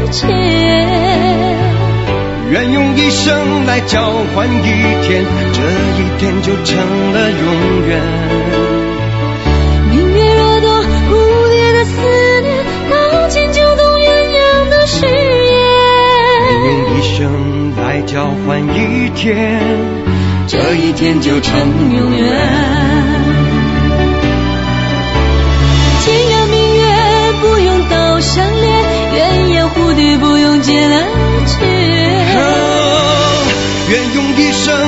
切。 愿用一生来交换一天，这一天就成了永远。 明月若多，蝴蝶的思念，到千秋动鸳鸯的誓言。 愿用一生来交换一天，这一天就成永远。 天涯明月不用道相连，鸳鸯蝴蝶不用结了却。 愿用一生